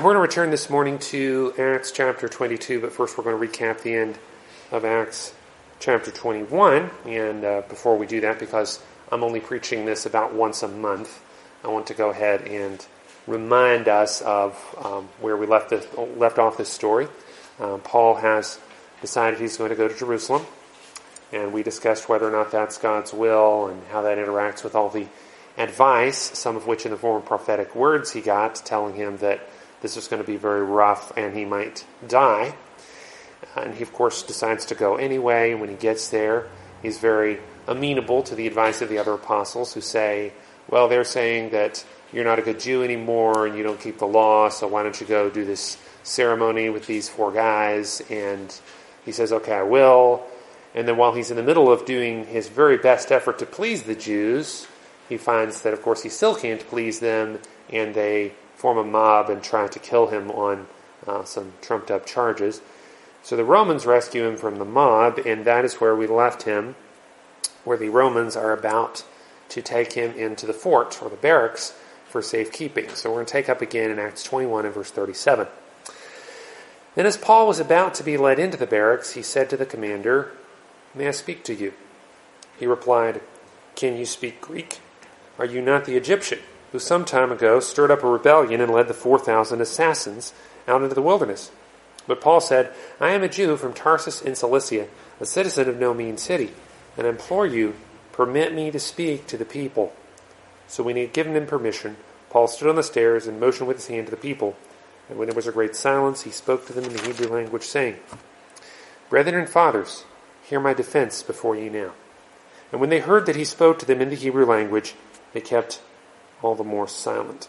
We're going to return this morning to Acts chapter 22, but first we're going to recap the end of Acts chapter 21. And before we do that, because I'm only preaching this about once a month, I want to go ahead and remind us of where we left off this story. Paul has decided he's going to go to Jerusalem, and we discussed whether or not that's God's will and how that interacts with all the advice, some of which in the form of prophetic words he got, telling him that this is going to be very rough and he might die. And he, of course, decides to go anyway. And when he gets there, he's very amenable to the advice of the other apostles who say, well, they're saying that you're not a good Jew anymore and you don't keep the law, so why don't you go do this ceremony with these 4 guys? And he says, okay, I will. And then while he's in the middle of doing his very best effort to please the Jews, he finds that, of course, he still can't please them, and they form a mob and try to kill him on some trumped-up charges. So the Romans rescue him from the mob, and that is where we left him, where the Romans are about to take him into the fort, or the barracks, for safekeeping. So we're going to take up again in Acts 21 and verse 37. Then as Paul was about to be led into the barracks, he said to the commander, "May I speak to you?" He replied, "Can you speak Greek? Are you not the Egyptian who some time ago stirred up a rebellion and led the 4,000 assassins out into the wilderness?" But Paul said, "I am a Jew from Tarsus in Cilicia, a citizen of no mean city, and I implore you, permit me to speak to the people." So when he had given him permission, Paul stood on the stairs and motioned with his hand to the people. And when there was a great silence, he spoke to them in the Hebrew language, saying, "Brethren and fathers, hear my defense before you now." And when they heard that he spoke to them in the Hebrew language, they kept all the more silent.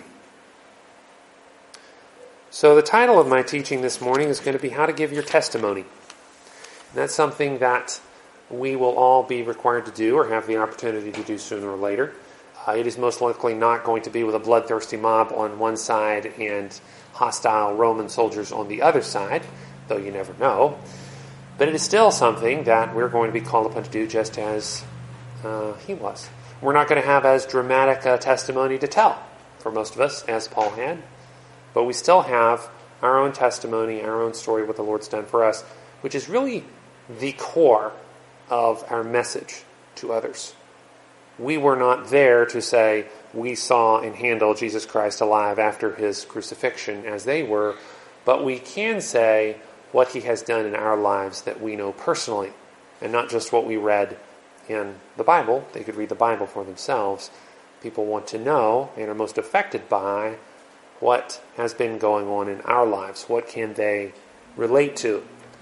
So the title of my teaching this morning is going to be How to Give Your Testimony. And that's something that we will all be required to do or have the opportunity to do sooner or later. It is most likely not going to be with a bloodthirsty mob on one side and hostile Roman soldiers on the other side, though you never know. But it is still something that we're going to be called upon to do just as he was. We're not going to have as dramatic a testimony to tell for most of us as Paul had, but we still have our own testimony, our own story, what the Lord's done for us, which is really the core of our message to others. We were not there to say we saw and handled Jesus Christ alive after his crucifixion as they were, but we can say what he has done in our lives that we know personally, and not just what we read in the Bible. They could read the Bible for themselves. People want to know and are most affected by what has been going on in our lives. What can they relate to?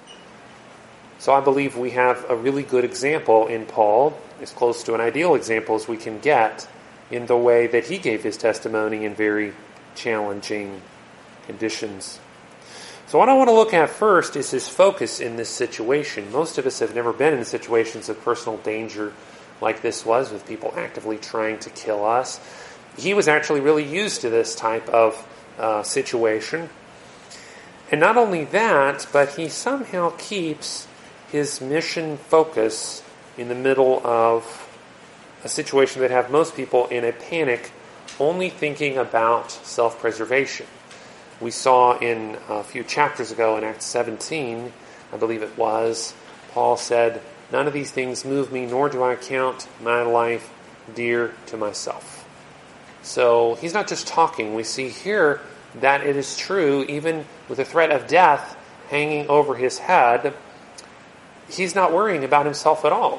So I believe we have a really good example in Paul, as close to an ideal example as we can get, in the way that he gave his testimony in very challenging conditions. So what I want to look at first is his focus in this situation. Most of us have never been in situations of personal danger like this was, with people actively trying to kill us. He was actually really used to this type of situation. And not only that, but he somehow keeps his mission focus in the middle of a situation that have most people in a panic, only thinking about self-preservation. We saw in a few chapters ago in Acts 17, I believe it was, Paul said, "None of these things move me, nor do I count my life dear to myself." So he's not just talking. We see here that it is true, even with the threat of death hanging over his head, he's not worrying about himself at all.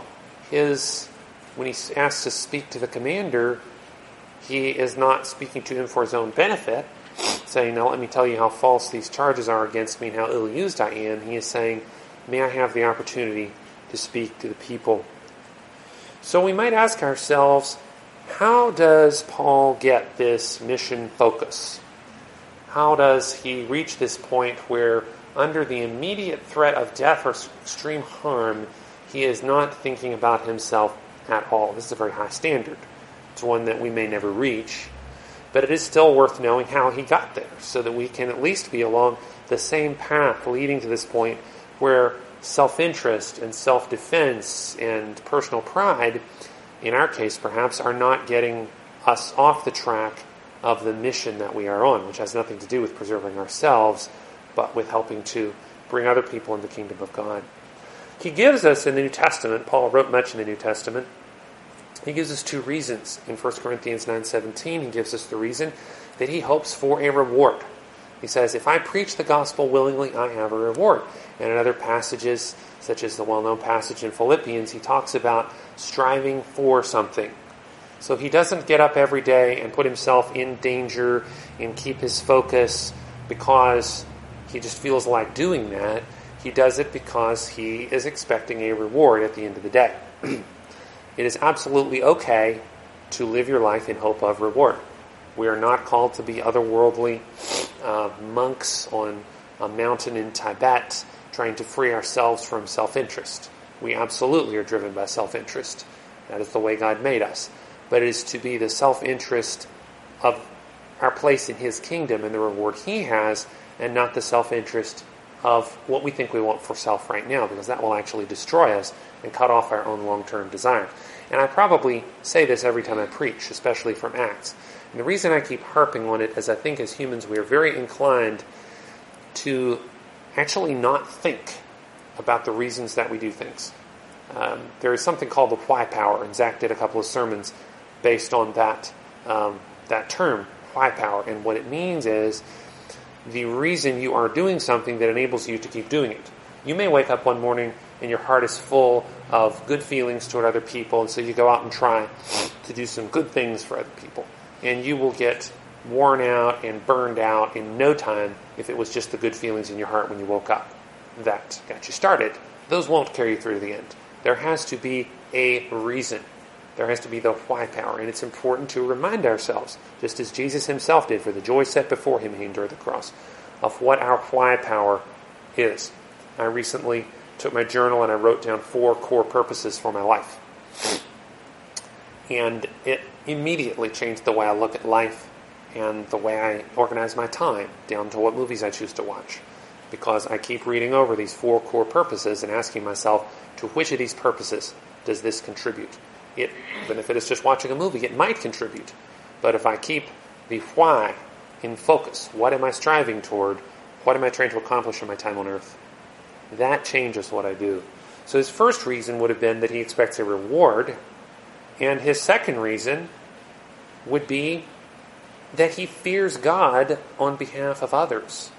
When he's asked to speak to the commander, he is not speaking to him for his own benefit, saying, "Now let me tell you how false these charges are against me and how ill-used I am." He is saying, "May I have the opportunity to speak to the people?" So we might ask ourselves, how does Paul get this mission focus? How does he reach this point where, under the immediate threat of death or extreme harm, he is not thinking about himself at all? This is a very high standard. It's one that we may never reach. But it is still worth knowing how he got there, so that we can at least be along the same path leading to this point where self-interest and self-defense and personal pride, in our case perhaps, are not getting us off the track of the mission that we are on, which has nothing to do with preserving ourselves, but with helping to bring other people into the kingdom of God. He gives us in the New Testament, Paul wrote much in the New Testament, he gives us two reasons. In 1 Corinthians 9:17, he gives us the reason that he hopes for a reward. He says, if I preach the gospel willingly, I have a reward. And in other passages, such as the well-known passage in Philippians, he talks about striving for something. So he doesn't get up every day and put himself in danger and keep his focus because he just feels like doing that. He does it because he is expecting a reward at the end of the day. It is absolutely okay to live your life in hope of reward. We are not called to be otherworldly monks on a mountain in Tibet trying to free ourselves from self-interest. We absolutely are driven by self-interest. That is the way God made us. But it is to be the self-interest of our place in His kingdom and the reward He has, and not the self-interest of what we think we want for self right now, because that will actually destroy us and cut off our own long-term desire. And I probably say this every time I preach, especially from Acts. And the reason I keep harping on it is I think as humans we are very inclined to actually not think about the reasons that we do things. There is something called the why power, and Zach did a couple of sermons based on that term, why power. And what it means is the reason you are doing something that enables you to keep doing it. You may wake up one morning and your heart is full of good feelings toward other people, and so you go out and try to do some good things for other people. And you will get worn out and burned out in no time if it was just the good feelings in your heart when you woke up that got you started. Those won't carry you through to the end. There has to be a reason. There has to be the why power, and it's important to remind ourselves, just as Jesus himself did for the joy set before him, he endured the cross, of what our why power is. I recently took my journal and I wrote down 4 core purposes for my life. And it immediately changed the way I look at life and the way I organize my time, down to what movies I choose to watch. Because I keep reading over these 4 core purposes and asking myself, to which of these purposes does this contribute? Even if it is just watching a movie, it might contribute. But if I keep the why in focus, what am I striving toward? What am I trying to accomplish in my time on earth? That changes what I do. So his first reason would have been that he expects a reward. And his second reason would be that he fears God on behalf of others.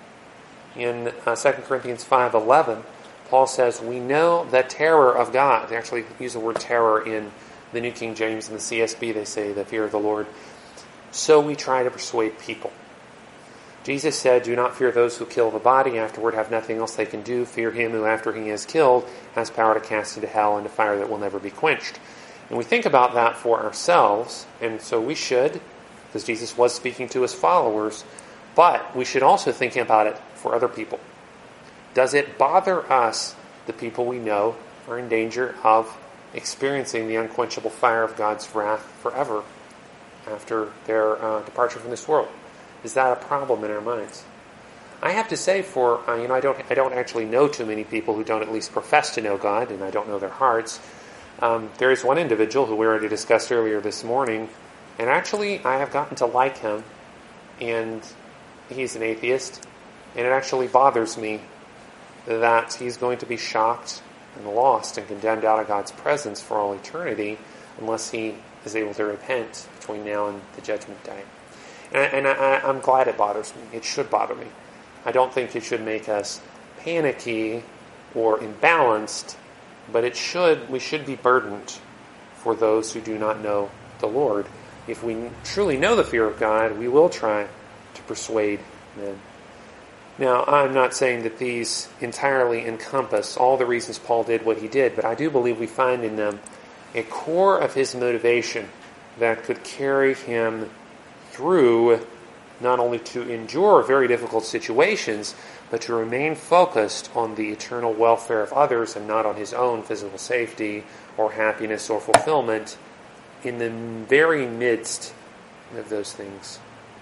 In 2 Corinthians 5:11, Paul says, we know the terror of God. They actually use the word terror in the New King James and the CSB. They say the fear of the Lord. So we try to persuade people. Jesus said, do not fear those who kill the body, afterward have nothing else they can do. Fear him who after he is killed has power to cast into hell, into fire that will never be quenched. And we think about that for ourselves, and so we should, because Jesus was speaking to his followers, but we should also think about it for other people. Does it bother us, the people we know are in danger of experiencing the unquenchable fire of God's wrath forever after their departure from this world? Is that a problem in our minds? I have to say, I don't actually know too many people who don't at least profess to know God, and I don't know their hearts. There is one individual who we already discussed earlier this morning, and actually I have gotten to like him, and he's an atheist, and it actually bothers me that he's going to be shocked and lost and condemned out of God's presence for all eternity unless he is able to repent between now and the judgment day. And I'm glad it bothers me. It should bother me. I don't think it should make us panicky or imbalanced, but we should be burdened for those who do not know the Lord. If we truly know the fear of God, we will try to persuade men. Now, I'm not saying that these entirely encompass all the reasons Paul did what he did, but I do believe we find in them a core of his motivation that could carry him through not only to endure very difficult situations, but to remain focused on the eternal welfare of others and not on his own physical safety or happiness or fulfillment in the very midst of those things.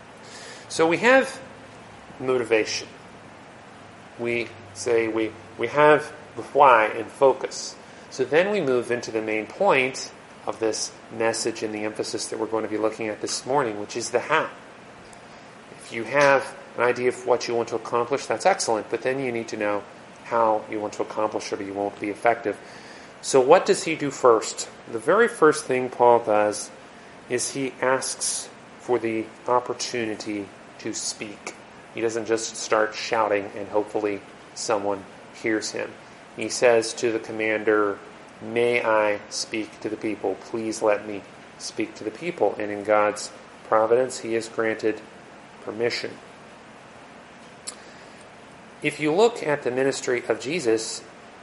So we have motivation. We say we have the why and focus. So then we move into the main point of this message and the emphasis that we're going to be looking at this morning, which is the how. If you have an idea of what you want to accomplish, that's excellent, but then you need to know how you want to accomplish it or you won't be effective. So what does he do first? The very first thing Paul does is he asks for the opportunity to speak. He doesn't just start shouting and hopefully someone hears him. He says to the commander, "May I speak to the people? Please let me speak to the people." And in God's providence, he has granted permission. If you look at the ministry of Jesus,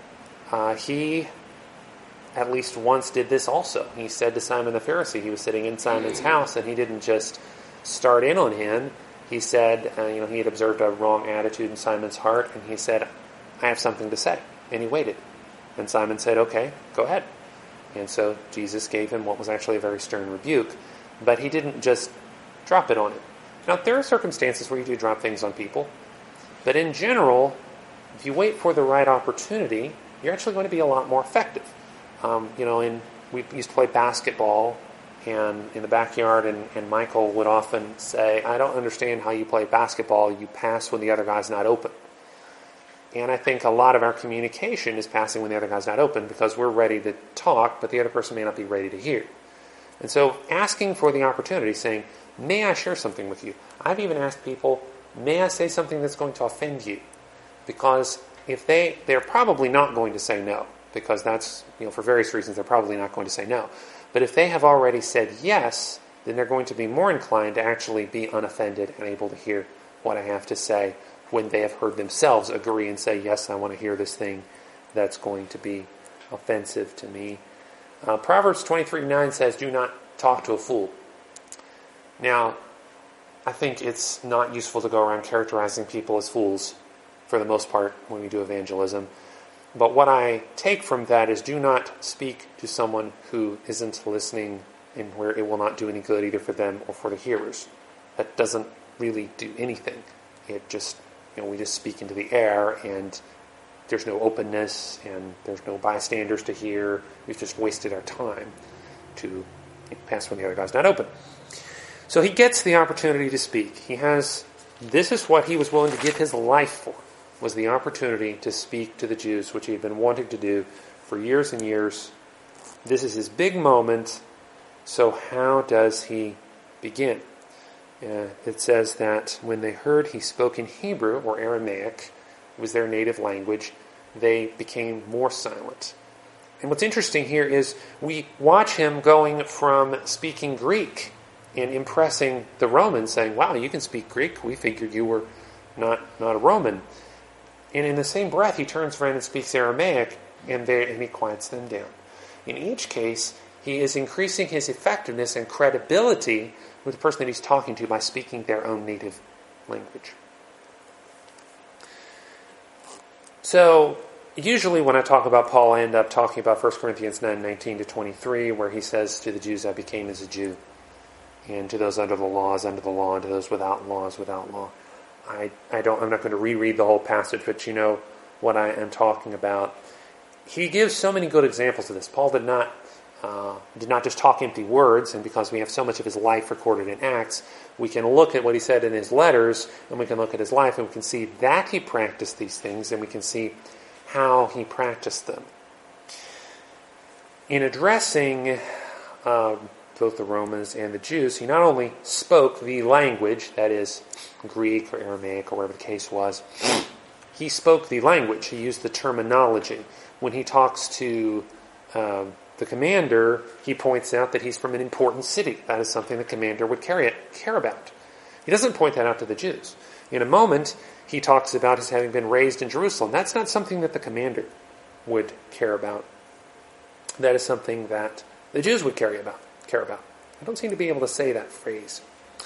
he at least once did this also. He said to Simon the Pharisee, he was sitting in Simon's house, and he didn't just start in on him. He said, he had observed a wrong attitude in Simon's heart, and he said, "I have something to say." And he waited. And Simon said, "Okay, go ahead." And so Jesus gave him what was actually a very stern rebuke, but he didn't just drop it on him. Now, there are circumstances where you do drop things on people, but in general, if you wait for the right opportunity, you're actually going to be a lot more effective. We used to play basketball and in the backyard, and Michael would often say, "I don't understand how you play basketball. You pass when the other guy's not open." And I think a lot of our communication is passing when the other guy's not open because we're ready to talk, but the other person may not be ready to hear. And so asking for the opportunity, saying, "May I share something with you?" I've even asked people, "May I say something that's going to offend you?" Because if they're probably not going to say no, because that's, for various reasons, they're probably not going to say no. But if they have already said yes, then they're going to be more inclined to actually be unoffended and able to hear what I have to say when they have heard themselves agree and say, "Yes, I want to hear this thing that's going to be offensive to me." Proverbs 23:9 says, "Do not talk to a fool." Now, I think it's not useful to go around characterizing people as fools for the most part when we do evangelism. But what I take from that is do not speak to someone who isn't listening and where it will not do any good either for them or for the hearers. That doesn't really do anything. It just, we just speak into the air and there's no openness and there's no bystanders to hear. We've just wasted our time to pass when the other guy's not open. So he gets the opportunity to speak. This is what he was willing to give his life for, was the opportunity to speak to the Jews, which he had been wanting to do for years and years. This is his big moment. So how does he begin? It says that when they heard he spoke in Hebrew, or Aramaic, was their native language, they became more silent. And what's interesting here is we watch him going from speaking Greek and impressing the Romans, saying, "Wow, you can speak Greek. We figured you were not a Roman." And in the same breath, he turns around and speaks Aramaic, and he quiets them down. In each case, he is increasing his effectiveness and credibility with the person that he's talking to by speaking their own native language. So, usually when I talk about Paul, I end up talking about 1 Corinthians 9:19-23, where he says, "To the Jews I became as a Jew, and to those under the law, and to those without law, without law." I'm not going to reread the whole passage, but you know what I am talking about. He gives so many good examples of this. Paul did not just talk empty words, and because we have so much of his life recorded in Acts, we can look at what he said in his letters, and we can look at his life, and we can see that he practiced these things, and we can see how he practiced them. In addressing both the Romans and the Jews, he not only spoke the language, that is, Greek or Aramaic or whatever the case was, he spoke the language. He used the terminology. When he talks to the commander, he points out that he's from an important city. That is something the commander would care about. He doesn't point that out to the Jews. In a moment, he talks about his having been raised in Jerusalem. That's not something that the commander would care about. That is something that the Jews would care about. I don't seem to be able to say that phrase.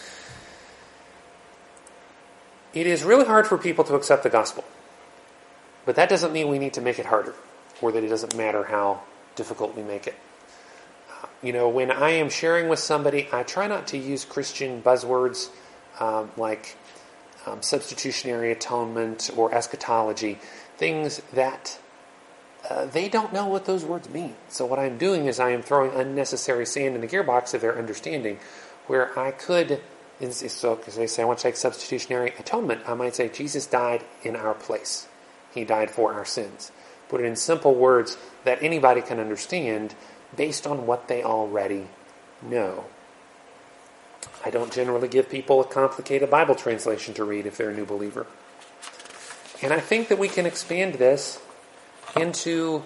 It is really hard for people to accept the gospel. But that doesn't mean we need to make it harder, or that it doesn't matter how difficult we make it. When I am sharing with somebody, I try not to use Christian buzzwords like substitutionary atonement or eschatology, things that they don't know what those words mean. So what I'm doing is I am throwing unnecessary sand in the gearbox of their understanding, where I could So, because they say, I want to take substitutionary atonement, I might say, Jesus died in our place. He died for our sins. Put it in simple words that anybody can understand based on what they already know. I don't generally give people a complicated Bible translation to read if they're a new believer. And I think that we can expand this into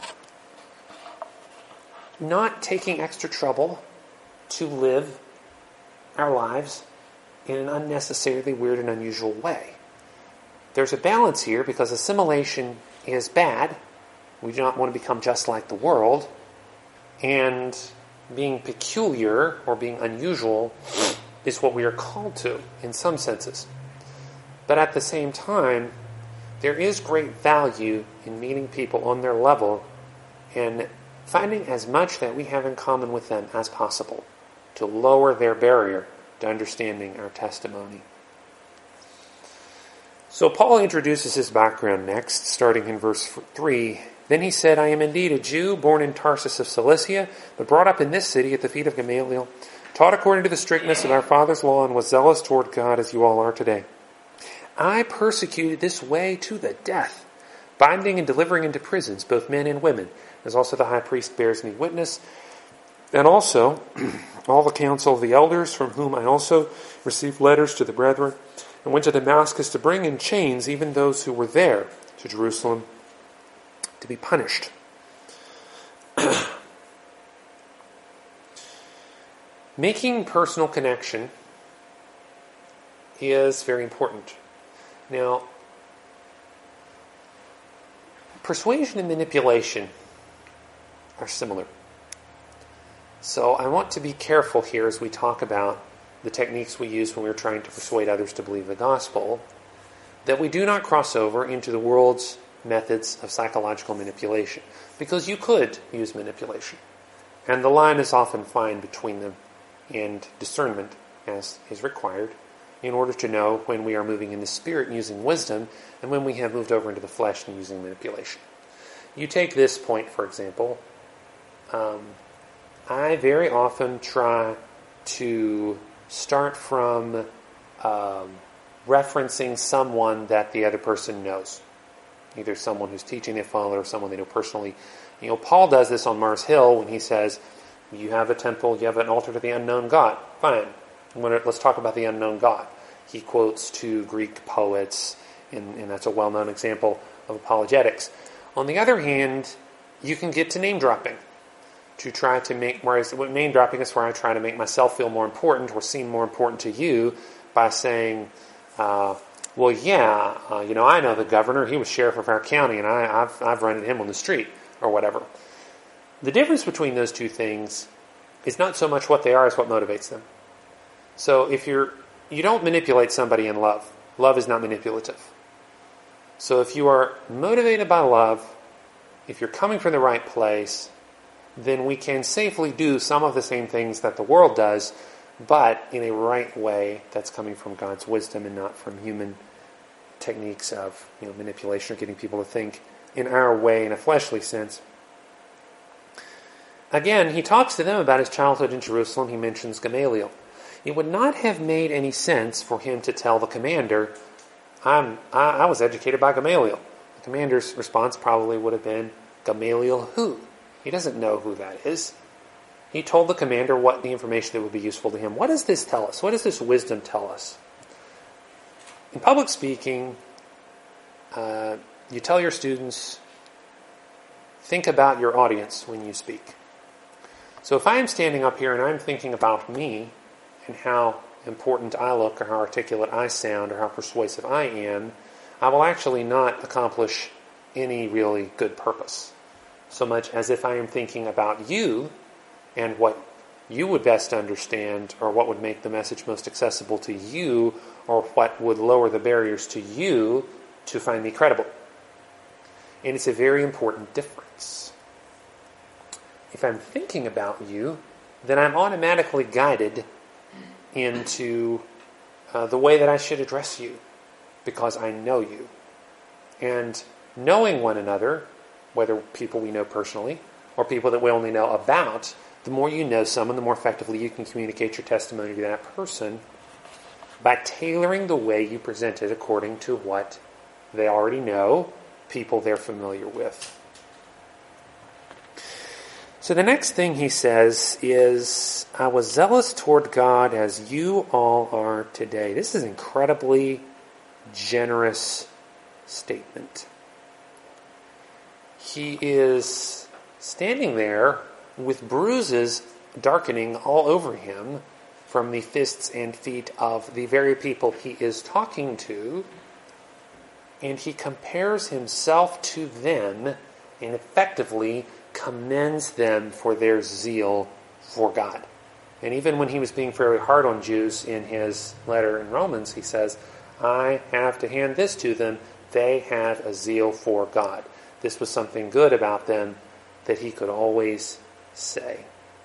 not taking extra trouble to live our lives in an unnecessarily weird and unusual way. There's a balance here because assimilation is bad. We do not want to become just like the world. And being peculiar or being unusual is what we are called to in some senses. But at the same time, there is great value in meeting people on their level and finding as much that we have in common with them as possible to lower their barrier to understanding our testimony. So Paul introduces his background next, starting in verse 3. Then he said, I am indeed a Jew, born in Tarsus of Cilicia, but brought up in this city at the feet of Gamaliel, taught according to the strictness of our father's law, and was zealous toward God as you all are today. I persecuted this way to the death, binding and delivering into prisons both men and women, as also the high priest bears me witness, and also all the council of the elders, from whom I also received letters to the brethren, and went to Damascus to bring in chains even those who were there to Jerusalem to be punished. Making personal connection is very important. Now, persuasion and manipulation are similar. So I want to be careful here as we talk about the techniques we use when we're trying to persuade others to believe the gospel, that we do not cross over into the world's methods of psychological manipulation. Because you could use manipulation. And the line is often fine between them, and discernment, as is required, in order to know when we are moving in the spirit and using wisdom, and when we have moved over into the flesh and using manipulation. You take this point, for example. I very often try to start from referencing someone that the other person knows. Either someone who's teaching they follow or someone they know personally. You know, Paul does this on Mars Hill when he says, you have a temple, you have an altar to the unknown God. Fine. Let's talk about the unknown God. He quotes two Greek poets, and that's a well-known example of apologetics. On the other hand, you can get to name-dropping to try to make, name-dropping is where I try to make myself feel more important or seem more important to you by saying, I know the governor, he was sheriff of our county, and I've run into him on the street, or whatever. The difference between those two things is not so much what they are as what motivates them. So if you don't manipulate somebody in love. Love is not manipulative. So if you are motivated by love, if you're coming from the right place, then we can safely do some of the same things that the world does, but in a right way that's coming from God's wisdom and not from human techniques of manipulation or getting people to think in our way in a fleshly sense. Again, he talks to them about his childhood in Jerusalem. He mentions Gamaliel. It would not have made any sense for him to tell the commander, I was educated by Gamaliel. The commander's response probably would have been, Gamaliel who? He doesn't know who that is. He told the commander what the information that would be useful to him. What does this tell us? What does this wisdom tell us? In public speaking, you tell your students, think about your audience when you speak. So if I am standing up here and I'm thinking about me and how important I look or how articulate I sound or how persuasive I am, I will actually not accomplish any really good purpose. So much as if I am thinking about you and what you would best understand or what would make the message most accessible to you or what would lower the barriers to you to find me credible. And it's a very important difference. If I'm thinking about you, then I'm automatically guided into the way that I should address you because I know you. And knowing one another, whether people we know personally or people that we only know about, the more you know someone, the more effectively you can communicate your testimony to that person. by tailoring the way you present it according to what they already know, people they're familiar with. So the next thing he says is, I was zealous toward God as you all are today. This is an incredibly generous statement. He is standing there with bruises darkening all over him from the fists and feet of the very people he is talking to, and he compares himself to them and effectively commends them for their zeal for God. And even when he was being fairly hard on Jews in his letter in Romans, he says, I have to hand this to them. They have a zeal for God. This was something good about them that he could always say.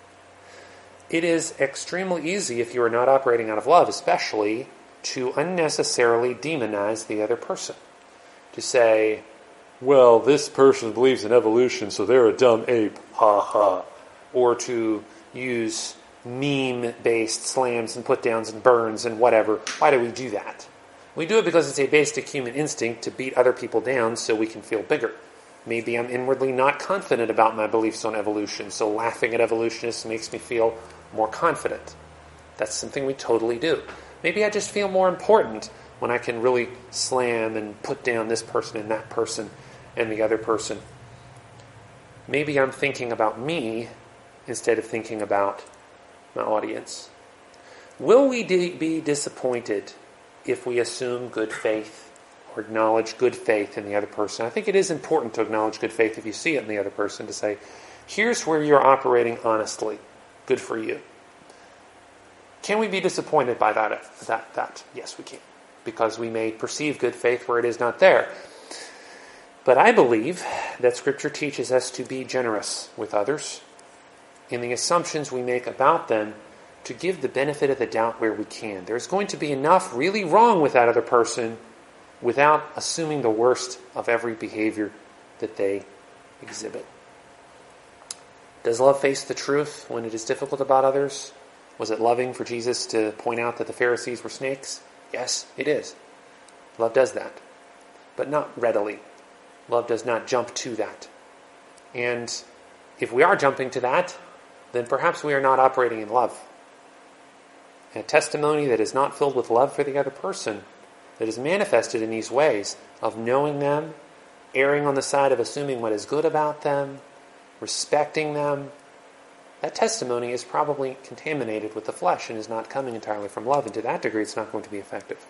It is extremely easy, if you are not operating out of love especially, to unnecessarily demonize the other person. To say, well, this person believes in evolution, so they're a dumb ape, ha ha. Or to use meme-based slams and put-downs and burns and whatever. Why do we do that? We do it because it's a basic human instinct to beat other people down so we can feel bigger. Maybe I'm inwardly not confident about my beliefs on evolution, so laughing at evolutionists makes me feel more confident. That's something we totally do. Maybe I just feel more important when I can really slam and put down this person and that person and the other person. Maybe I'm thinking about me instead of thinking about my audience. Will we be disappointed if we assume good faith or acknowledge good faith in the other person? I think it is important to acknowledge good faith if you see it in the other person, to say, here's where you're operating honestly. Good for you. Can we be disappointed by that? Yes, we can. Because we may perceive good faith where it is not there. But I believe that Scripture teaches us to be generous with others in the assumptions we make about them, to give the benefit of the doubt where we can. There's going to be enough really wrong with that other person without assuming the worst of every behavior that they exhibit. Does love face the truth when it is difficult about others? Was it loving for Jesus to point out that the Pharisees were snakes? Yes, it is. Love does that, but not readily. Love does not jump to that. And if we are jumping to that, then perhaps we are not operating in love. And a testimony that is not filled with love for the other person, that is manifested in these ways of knowing them, erring on the side of assuming what is good about them, respecting them, that testimony is probably contaminated with the flesh and is not coming entirely from love, and to that degree it's not going to be effective.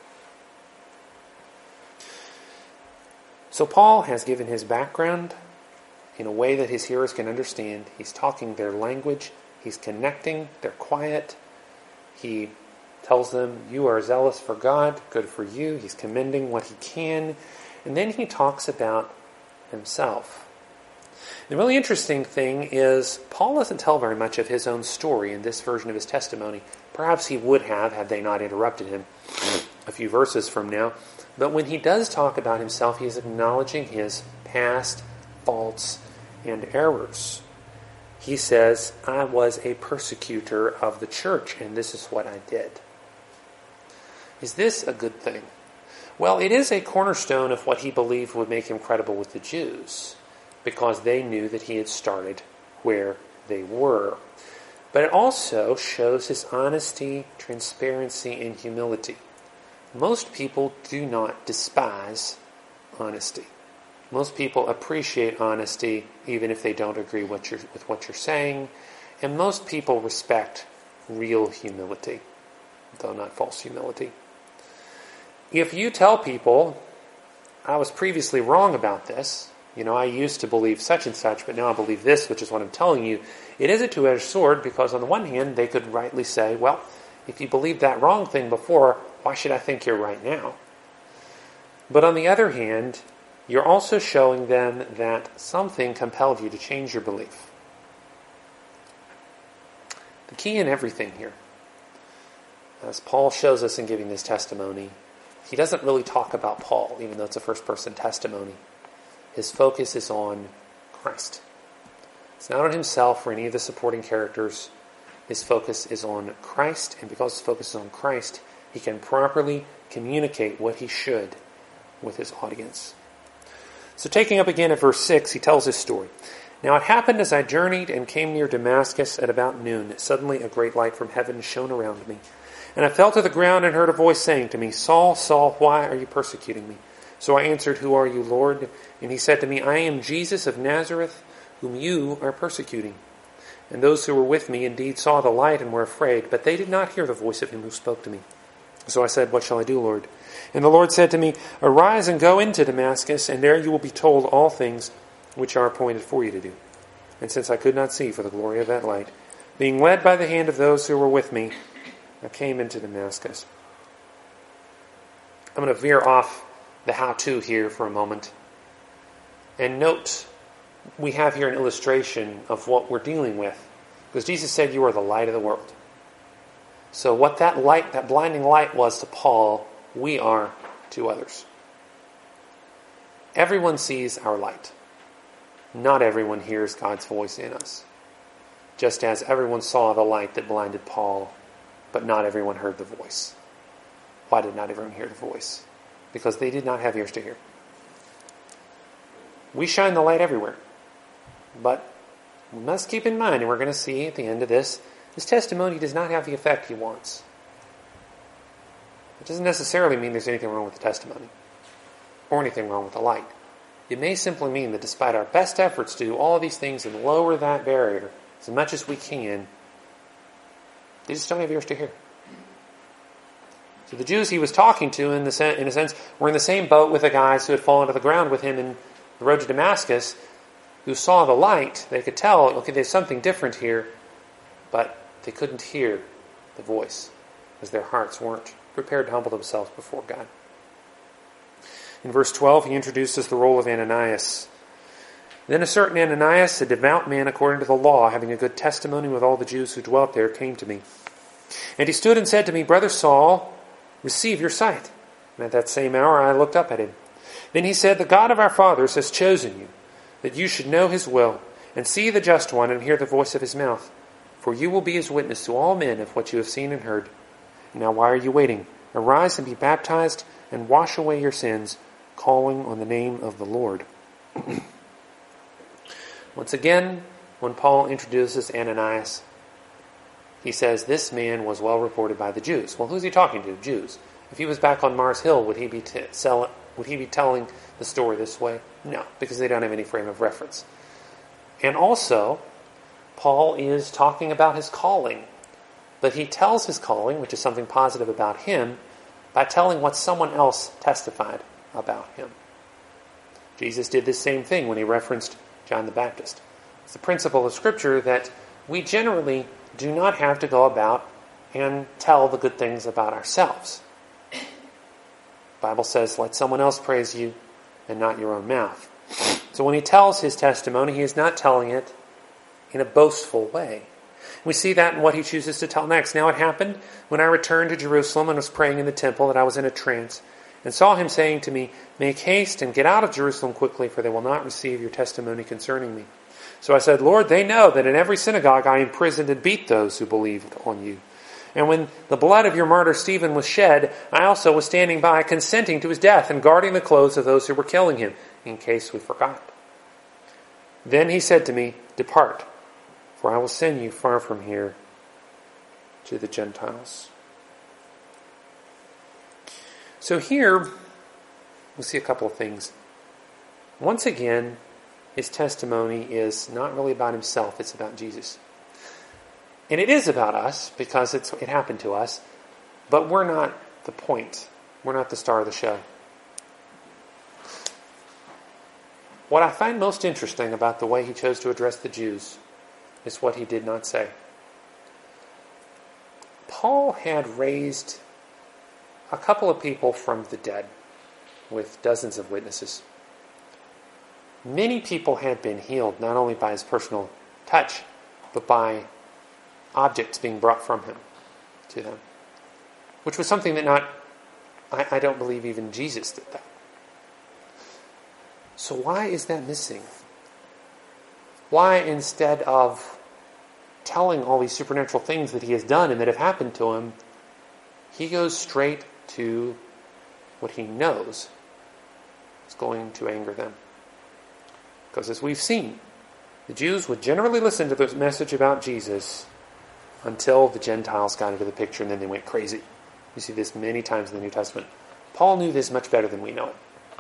So Paul has given his background in a way that his hearers can understand. He's talking their language. He's connecting. They're quiet. He tells them, you are zealous for God. Good for you. He's commending what he can. And then he talks about himself. The really interesting thing is Paul doesn't tell very much of his own story in this version of his testimony. Perhaps he would have had they not interrupted him a few verses from now. But when he does talk about himself, he is acknowledging his past faults and errors. He says, I was a persecutor of the church, and this is what I did. Is this a good thing? Well, it is a cornerstone of what he believed would make him credible with the Jews, because they knew that he had started where they were. But it also shows his honesty, transparency, and humility. Most people do not despise honesty. Most people appreciate honesty even if they don't agree with what you're saying. And most people respect real humility, though not false humility. If you tell people, I was previously wrong about this, I used to believe such and such, but now I believe this, which is what I'm telling you, it is a two-edged sword, because on the one hand, they could rightly say, well, if you believed that wrong thing before, why should I think you're right now? But on the other hand, you're also showing them that something compelled you to change your belief. The key in everything here, as Paul shows us in giving this testimony, he doesn't really talk about Paul, even though it's a first-person testimony. His focus is on Christ. It's not on himself or any of the supporting characters. His focus is on Christ, and because his focus is on Christ, he can properly communicate what he should with his audience. So taking up again at verse 6, he tells his story. Now it happened as I journeyed and came near Damascus at about noon, that suddenly a great light from heaven shone around me. And I fell to the ground and heard a voice saying to me, Saul, Saul, why are you persecuting me? So I answered, Who are you, Lord? And he said to me, I am Jesus of Nazareth, whom you are persecuting. And those who were with me indeed saw the light and were afraid, but they did not hear the voice of him who spoke to me. So I said, What shall I do, Lord? And the Lord said to me, Arise and go into Damascus, and there you will be told all things which are appointed for you to do. And since I could not see for the glory of that light, being led by the hand of those who were with me, I came into Damascus. I'm going to veer off the how-to here for a moment. And note, we have here an illustration of what we're dealing with. Because Jesus said, You are the light of the world. So what that light, that blinding light was to Paul, we are to others. Everyone sees our light. Not everyone hears God's voice in us. Just as everyone saw the light that blinded Paul, but not everyone heard the voice. Why did not everyone hear the voice? Because they did not have ears to hear. We shine the light everywhere. But we must keep in mind, and we're going to see at the end of this, his testimony does not have the effect he wants. It doesn't necessarily mean there's anything wrong with the testimony or anything wrong with the light. It may simply mean that despite our best efforts to do all these things and lower that barrier as much as we can, they just don't have ears to hear. So the Jews he was talking to, in a sense, were in the same boat with the guys who had fallen to the ground with him in the road to Damascus, who saw the light. They could tell, okay, there's something different here, but they couldn't hear the voice because their hearts weren't prepared to humble themselves before God. In verse 12, he introduces the role of Ananias. Then a certain Ananias, a devout man according to the law, having a good testimony with all the Jews who dwelt there, came to me. And he stood and said to me, Brother Saul, receive your sight. And at that same hour I looked up at him. Then he said, The God of our fathers has chosen you, that you should know his will, and see the just one, and hear the voice of his mouth. For you will be his witness to all men of what you have seen and heard. Now why are you waiting? Arise and be baptized, and wash away your sins, calling on the name of the Lord. Once again, when Paul introduces Ananias, he says this man was well reported by the Jews. Well, who's he talking to? Jews. If he was back on Mars Hill, would he be telling the story this way? No, because they don't have any frame of reference. And also, Paul is talking about his calling. But he tells his calling, which is something positive about him, by telling what someone else testified about him. Jesus did this same thing when he referenced John the Baptist. It's the principle of Scripture that we generally do not have to go about and tell the good things about ourselves. The Bible says, let someone else praise you and not your own mouth. So when he tells his testimony, he is not telling it in a boastful way. We see that in what he chooses to tell next. Now it happened when I returned to Jerusalem and was praying in the temple that I was in a trance and saw him saying to me, Make haste and get out of Jerusalem quickly, for they will not receive your testimony concerning me. So I said, Lord, they know that in every synagogue I imprisoned and beat those who believed on you. And when the blood of your martyr Stephen was shed, I also was standing by, consenting to his death and guarding the clothes of those who were killing him, in case we forgot. Then he said to me, Depart, for I will send you far from here to the Gentiles. So here, we see a couple of things. Once again, his testimony is not really about himself, it's about Jesus. And it is about us, because it happened to us, but we're not the point. We're not the star of the show. What I find most interesting about the way he chose to address the Jews is what he did not say. Paul had raised a couple of people from the dead with dozens of witnesses. Many people had been healed, not only by his personal touch, but by objects being brought from him to them. Which was something that I don't believe even Jesus did that. So why is that missing? Why, instead of telling all these supernatural things that he has done and that have happened to him, He goes straight to what he knows is going to anger them. Because as we've seen, the Jews would generally listen to the message about Jesus until the Gentiles got into the picture, and then they went crazy. You see this many times in the New Testament. Paul knew this much better than we know it.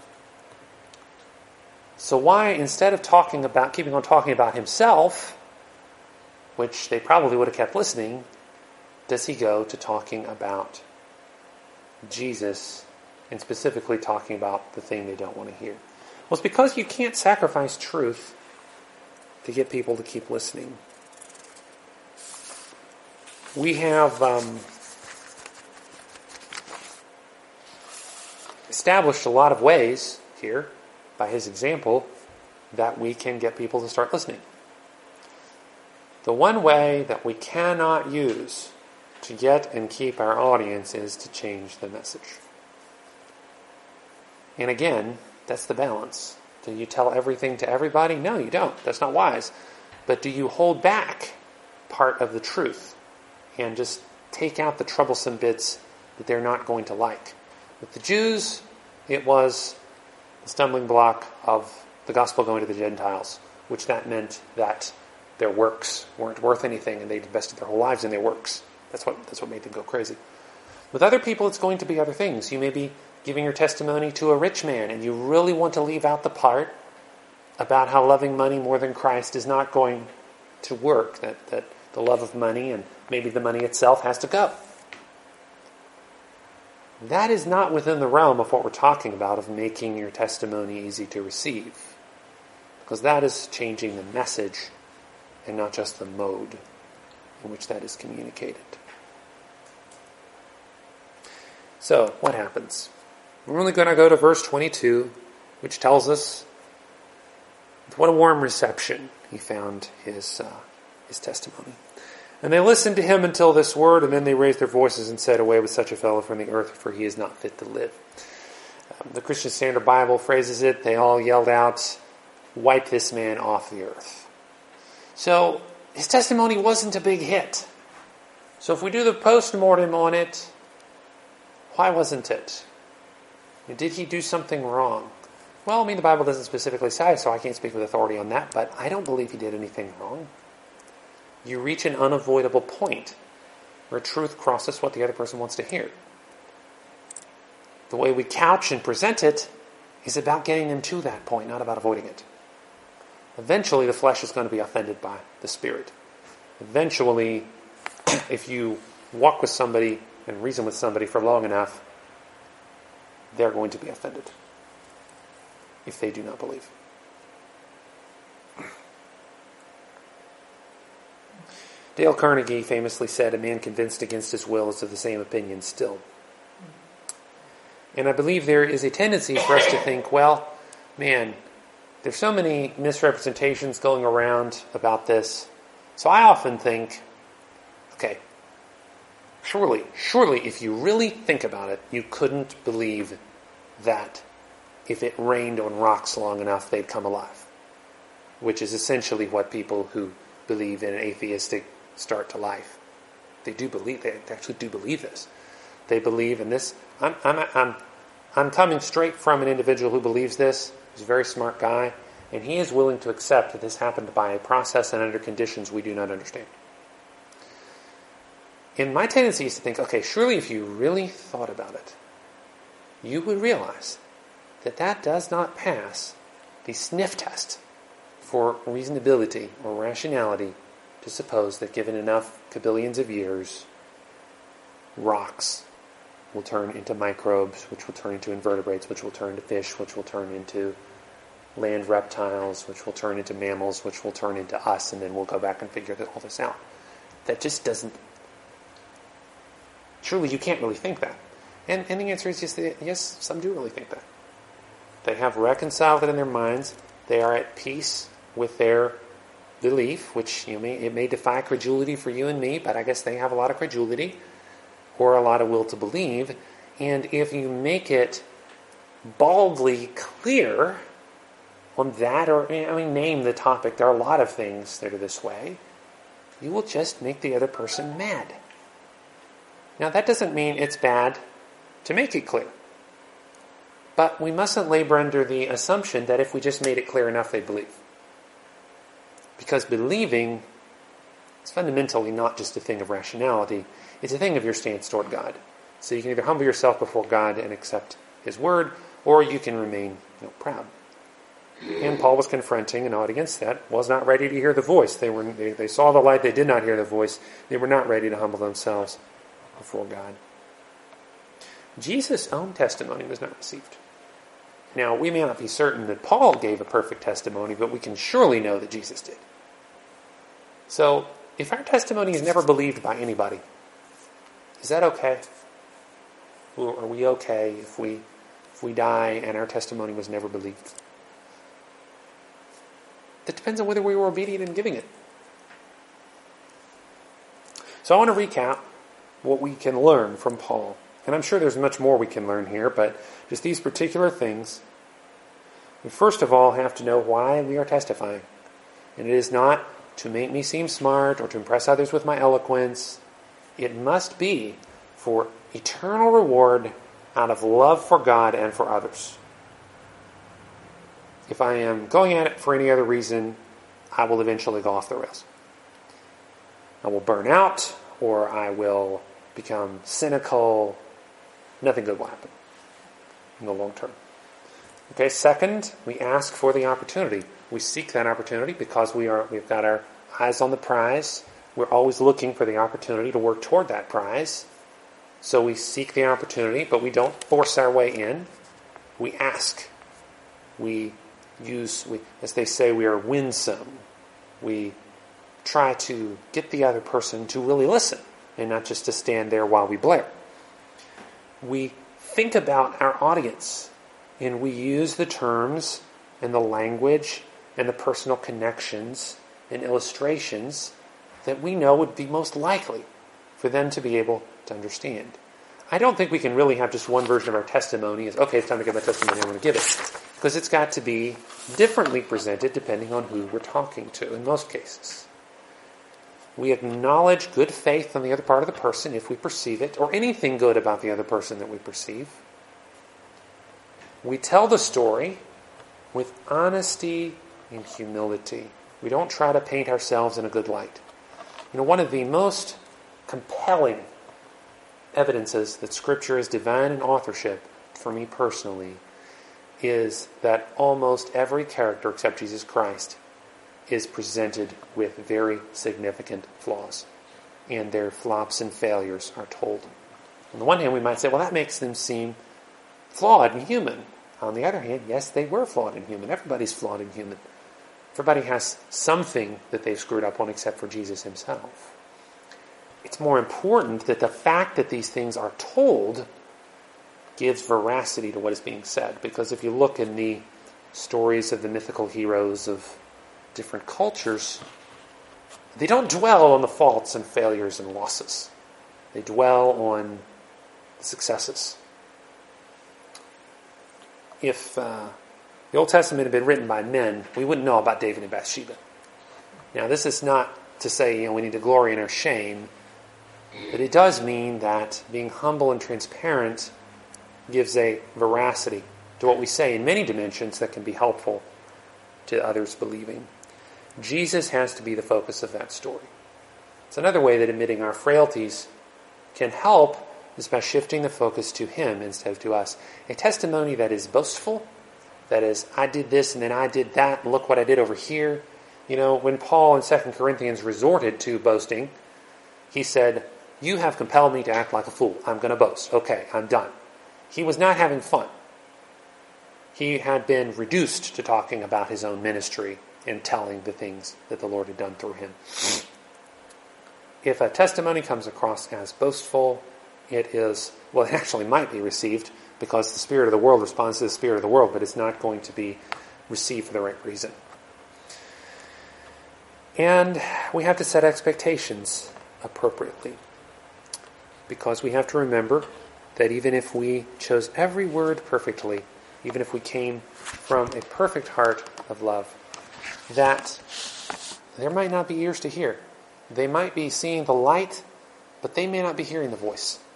So why, instead of keeping on talking about himself, which they probably would have kept listening, does he go to talking about Jesus, and specifically talking about the thing they don't want to hear? Well, it's because you can't sacrifice truth to get people to keep listening. We have established a lot of ways here, by his example, that we can get people to start listening. The one way that we cannot use to get and keep our audience is to change the message. And again, that's the balance. Do you tell everything to everybody? No, you don't. That's not wise. But do you hold back part of the truth and just take out the troublesome bits that they're not going to like? With the Jews, it was the stumbling block of the gospel going to the Gentiles, which that meant that their works weren't worth anything and they'd invested their whole lives in their works. That's what made them go crazy. With other people, it's going to be other things. You may be giving your testimony to a rich man, and you really want to leave out the part about how loving money more than Christ is not going to work, that the love of money and maybe the money itself has to go. That is not within the realm of what we're talking about, of making your testimony easy to receive. Because that is changing the message and not just the mode in which that is communicated. So, what happens? We're only going to go to verse 22, which tells us what a warm reception he found his testimony. And they listened to him until this word, and then they raised their voices and said, "Away with such a fellow from the earth, for he is not fit to live." The Christian Standard Bible phrases it, they all yelled out, "Wipe this man off the earth." So, his testimony wasn't a big hit. So if we do the post-mortem on it, why wasn't it? Did he do something wrong? Well, the Bible doesn't specifically say, so I can't speak with authority on that, but I don't believe he did anything wrong. You reach an unavoidable point where truth crosses what the other person wants to hear. The way we couch and present it is about getting them to that point, not about avoiding it. Eventually, the flesh is going to be offended by the spirit. Eventually, if you walk with somebody and reason with somebody for long enough, they're going to be offended if they do not believe. Dale Carnegie famously said, "A man convinced against his will is of the same opinion still." And I believe there is a tendency for us to think, well, man, there's so many misrepresentations going around about this. So I often think, okay, surely, if you really think about it, you couldn't believe that if it rained on rocks long enough, they'd come alive. Which is essentially what people who believe in an atheistic start to life. They actually do believe this. They believe in this. I'm coming straight from an individual who believes this. He's a very smart guy, and he is willing to accept that this happened by a process and under conditions we do not understand. And my tendency is to think, okay, surely if you really thought about it, you would realize that that does not pass the sniff test for reasonability or rationality to suppose that given enough kabillions of years, rocks will turn into microbes, which will turn into invertebrates, which will turn into fish, which will turn into land reptiles, which will turn into mammals, which will turn into us, and then we'll go back and figure all this out. That just doesn't... Surely you can't really think that. And the answer is yes, some do really think that. They have reconciled it in their minds. They are at peace with their belief, which it may defy credulity for you and me, but I guess they have a lot of credulity or a lot of will to believe. And if you make it baldly clear on that, or name the topic, there are a lot of things that are this way, you will just make the other person mad. Now, that doesn't mean it's bad to make it clear. But we mustn't labor under the assumption that if we just made it clear enough, they'd believe. Because believing is fundamentally not just a thing of rationality. It's a thing of your stance toward God. So you can either humble yourself before God and accept His word, or you can remain proud. And Paul was confronting an audience that was not ready to hear the voice. They saw the light, they did not hear the voice. They were not ready to humble themselves before God. Jesus' own testimony was not received. Now, we may not be certain that Paul gave a perfect testimony, but we can surely know that Jesus did. So, if our testimony is never believed by anybody, is that okay? Or are we okay if we die and our testimony was never believed? It depends on whether we were obedient in giving it. So I want to recap what we can learn from Paul. And I'm sure there's much more we can learn here, but just these particular things. We first of all have to know why we are testifying. And it is not to make me seem smart or to impress others with my eloquence. It must be for eternal reward out of love for God and for others. If I am going at it for any other reason, I will eventually go off the rails. I will burn out, or I will become cynical. Nothing good will happen in the long term. Okay, second, we ask for the opportunity. We seek that opportunity because we've got our eyes on the prize. We're always looking for the opportunity to work toward that prize. So we seek the opportunity, but we don't force our way in. We ask. As they say, we are winsome. We try to get the other person to really listen and not just to stand there while we blare. We think about our audience and we use the terms and the language and the personal connections and illustrations that we know would be most likely for them to be able to understand. I don't think we can really have just one version of our testimony as, okay, it's time to give my testimony, I'm going to give it. Because it's got to be differently presented depending on who we're talking to in most cases. We acknowledge good faith on the other part of the person if we perceive it, or anything good about the other person that we perceive. We tell the story with honesty and humility. We don't try to paint ourselves in a good light. One of the most compelling evidences that Scripture is divine in authorship, for me personally, is that almost every character except Jesus Christ is presented with very significant flaws. And their flops and failures are told. On the one hand, we might say, well, that makes them seem flawed and human. On the other hand, yes, they were flawed and human. Everybody's flawed and human. Everybody has something that they've screwed up on except for Jesus himself. It's more important that the fact that these things are told gives veracity to what is being said. Because if you look in the stories of the mythical heroes of different cultures, they don't dwell on the faults and failures and losses. They dwell on the successes. If the Old Testament had been written by men, we wouldn't know about David and Bathsheba. Now, this is not to say we need to glory in our shame, but it does mean that being humble and transparent gives a veracity to what we say in many dimensions that can be helpful to others believing. Jesus has to be the focus of that story. It's another way that admitting our frailties can help is by shifting the focus to Him instead of to us. A testimony that is boastful, that is, I did this and then I did that, and look what I did over here. When Paul in 2 Corinthians resorted to boasting, he said, you have compelled me to act like a fool. I'm going to boast. Okay, I'm done. He was not having fun. He had been reduced to talking about his own ministry and telling the things that the Lord had done through him. If a testimony comes across as boastful, it actually might be received because the spirit of the world responds to the spirit of the world, but it's not going to be received for the right reason. And we have to set expectations appropriately, because we have to remember that even if we chose every word perfectly, even if we came from a perfect heart of love, that there might not be ears to hear. They might be seeing the light, but they may not be hearing the voice.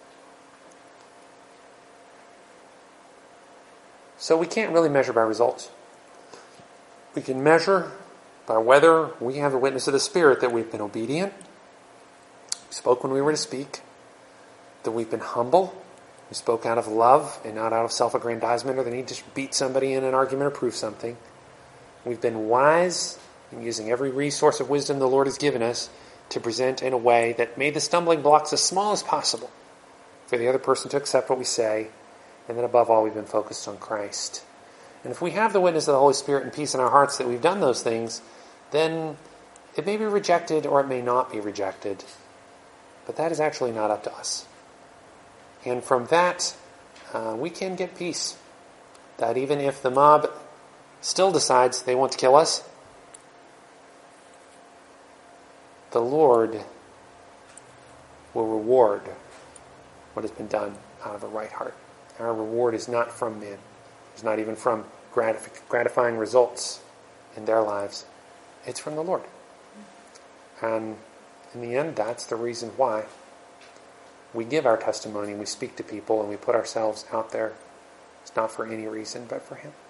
So we can't really measure by results. We can measure by whether we have the witness of the Spirit that we've been obedient, we spoke when we were to speak, that we've been humble, we spoke out of love and not out of self-aggrandizement or the need to beat somebody in an argument or prove something. We've been wise in using every resource of wisdom the Lord has given us to present in a way that made the stumbling blocks as small as possible for the other person to accept what we say, and then above all, we've been focused on Christ. And if we have the witness of the Holy Spirit and peace in our hearts that we've done those things, then it may be rejected or it may not be rejected. But that is actually not up to us. And from that, we can get peace. That even if the mob still decides they want to kill us, the Lord will reward what has been done out of a right heart. Our reward is not from men. It's not even from gratifying results in their lives. It's from the Lord. And in the end, that's the reason why we give our testimony and we speak to people and we put ourselves out there. It's not for any reason but for Him.